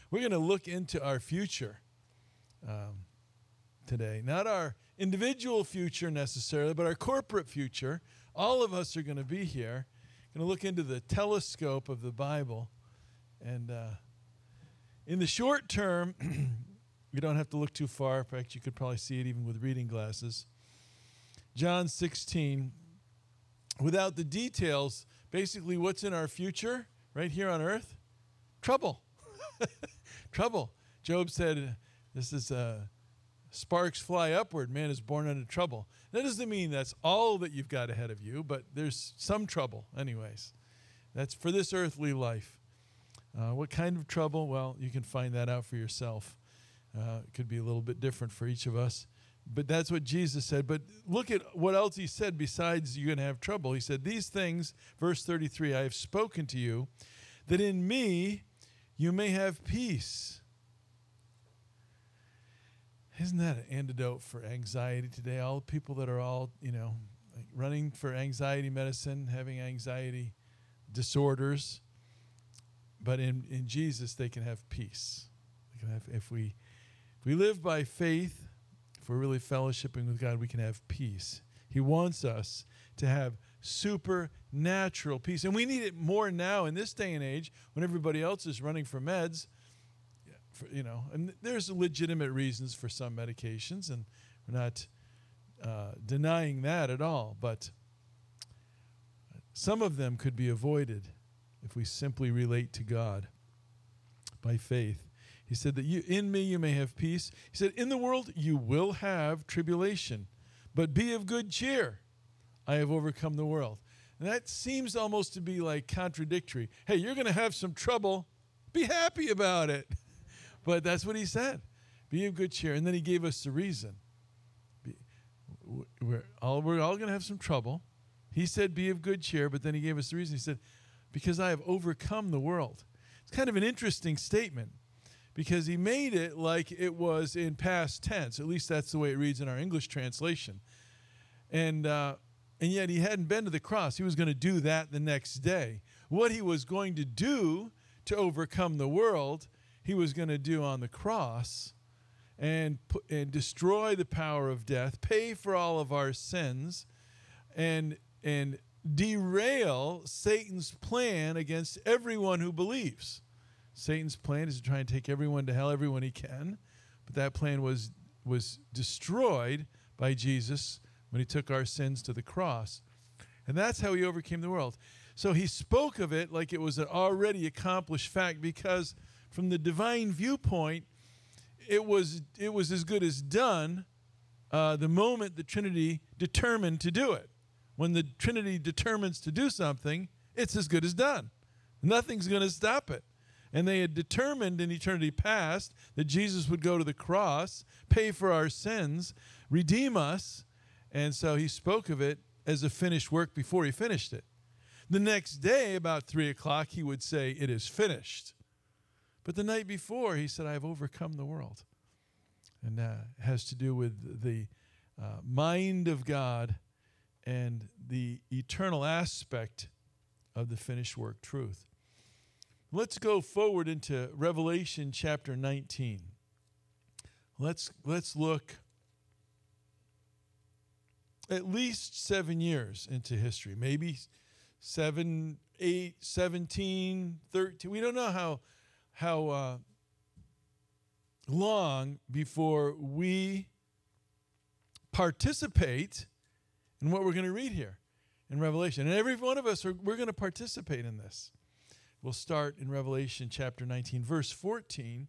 We're going to look into our future today. Not our individual future necessarily, but our corporate future. All of us are going to be here. Going to look into the telescope of the Bible. And in the short term, you don't have to look too far. In fact, you could probably see it even with reading glasses. John 16, without the details, basically what's in our future right here on earth? Trouble. Trouble. Job said, this is sparks fly upward. Man is born into trouble. That doesn't mean that's all that you've got ahead of you, but there's some trouble anyways. That's for this earthly life. What kind of trouble? Well, you can find that out for yourself. It could be a little bit different for each of us. But that's what Jesus said. But look at what else he said besides you're going to have trouble. He said, these things, verse 33, I have spoken to you, that in me you may have peace. Isn't that an antidote for anxiety today? All the people that are all, like running for anxiety medicine, having anxiety disorders. But in Jesus, they can have peace. They can have, if we live by faith, if we're really fellowshipping with God, we can have peace. He wants us to have supernatural peace. And we need it more now in this day and age when everybody else is running for meds. And there's legitimate reasons for some medications, and we're not denying that at all. But some of them could be avoided if we simply relate to God by faith. He said that in me you may have peace. He said, in the world you will have tribulation, but be of good cheer. I have overcome the world. And that seems almost to be like contradictory. Hey, you're going to have some trouble. Be happy about it. But that's what he said. Be of good cheer. And then he gave us the reason. We're all going to have some trouble. He said, be of good cheer, but then he gave us the reason. He said, because I have overcome the world. It's kind of an interesting statement because he made it like it was in past tense. At least that's the way it reads in our English translation. And yet he hadn't been to the cross. He was going to do that the next day. What he was going to do to overcome the world, he was going to do on the cross and destroy the power of death, pay for all of our sins, and derail Satan's plan against everyone who believes. Satan's plan is to try and take everyone to hell, everyone he can. But that plan was destroyed by Jesus when he took our sins to the cross. And that's how he overcame the world. So he spoke of it like it was an already accomplished fact because from the divine viewpoint, it was as good as done the moment the Trinity determined to do it. When the Trinity determines to do something, it's as good as done. Nothing's going to stop it. And they had determined in eternity past that Jesus would go to the cross, pay for our sins, redeem us. And so he spoke of it as a finished work before he finished it. The next day, about 3 o'clock, he would say, it is finished. But the night before, he said, I have overcome the world. And it has to do with the mind of God and the eternal aspect of the finished work truth. Let's go forward into Revelation chapter 19. Let's look at least 7 years into history, maybe 7, 8, 17, 13. We don't know how long before we participate in what we're going to read here in Revelation. And every one of us, we're going to participate in this. We'll start in Revelation chapter 19, verse 14.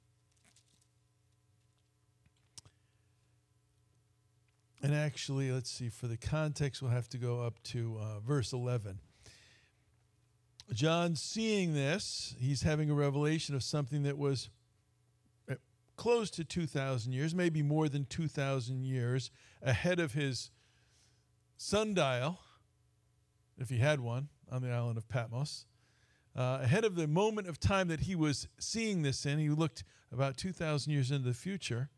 And actually, let's see, for the context, we'll have to go up to verse 11. John, seeing this, he's having a revelation of something that was close to 2,000 years, maybe more than 2,000 years ahead of his sundial, if he had one, on the island of Patmos. Ahead of the moment of time that he was seeing this in, he looked about 2,000 years into the future.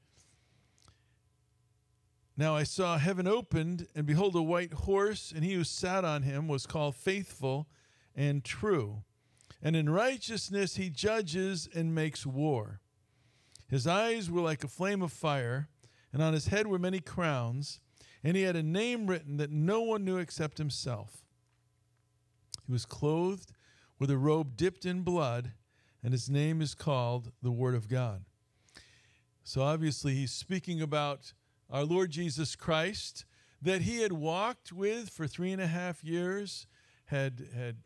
Now I saw heaven opened, and behold, a white horse, and he who sat on him was called Faithful and True. and in righteousness he judges and makes war. His eyes were like a flame of fire, and on his head were many crowns, and he had a name written that no one knew except himself. He was clothed with a robe dipped in blood, and his name is called the Word of God. So obviously he's speaking about our Lord Jesus Christ, that he had walked with for 3.5 years, had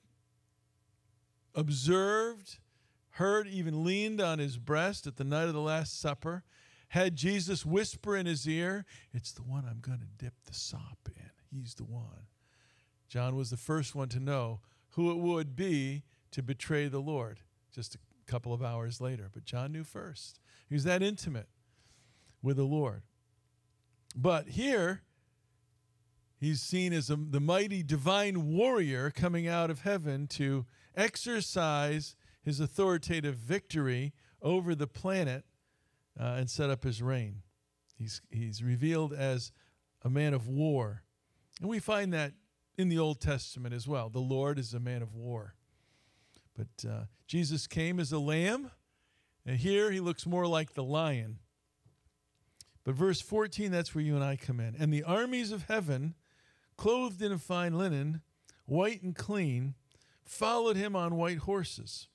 observed, heard, even leaned on his breast at the night of the Last Supper, had Jesus whisper in his ear, "It's the one I'm going to dip the sop in. He's the one." John was the first one to know who it would be to betray the Lord just a couple of hours later. But John knew first. He was that intimate with the Lord. But here, he's seen as the mighty divine warrior coming out of heaven to exercise his authoritative victory over the planet and set up his reign. He's revealed as a man of war. And we find that in the Old Testament as well. The Lord is a man of war. But Jesus came as a lamb, and here he looks more like the lion. But verse 14, that's where you and I come in. And the armies of heaven, clothed in fine linen, white and clean, followed him on white horses.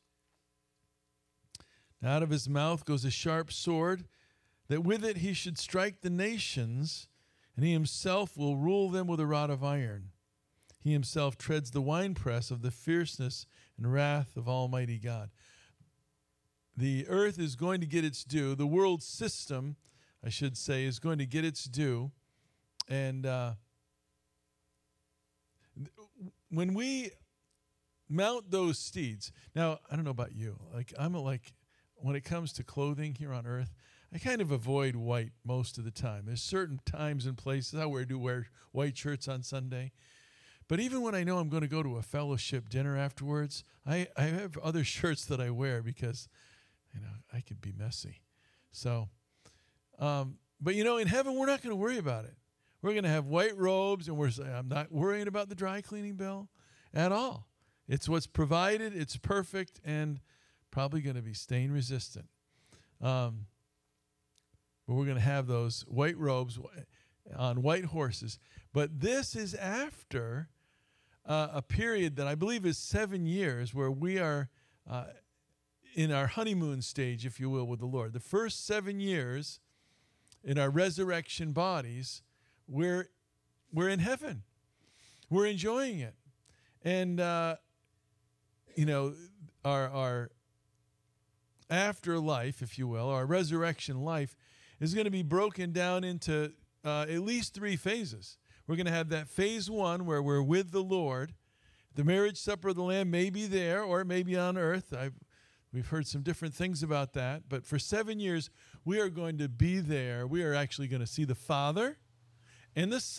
Now out of his mouth goes a sharp sword, that with it he should strike the nations, and he himself will rule them with a rod of iron. He himself treads the winepress of the fierceness and wrath of Almighty God. The earth is going to get its due. The world system, I should say, is going to get its due. And when we mount those steeds, now, I don't know about you. When it comes to clothing here on earth, I kind of avoid white most of the time. There's certain times and places I do wear white shirts on Sunday. But even when I know I'm going to go to a fellowship dinner afterwards, I have other shirts that I wear because, I could be messy. So, but in heaven, we're not going to worry about it. We're going to have white robes, and I'm not worrying about the dry cleaning bill at all. It's what's provided, it's perfect, and probably going to be stain resistant. But we're going to have those white robes on white horses. But this is after a period that I believe is 7 years where we are in our honeymoon stage, if you will, with the Lord. The first 7 years in our resurrection bodies, we're in heaven. We're enjoying it. And, our afterlife, if you will, our resurrection life is going to be broken down into at least 3 phases. We're going to have that phase 1 where we're with the Lord. The marriage supper of the Lamb may be there or it may be on earth. We've heard some different things about that. But for 7 years, we are going to be there. We are actually going to see the Father and the Son.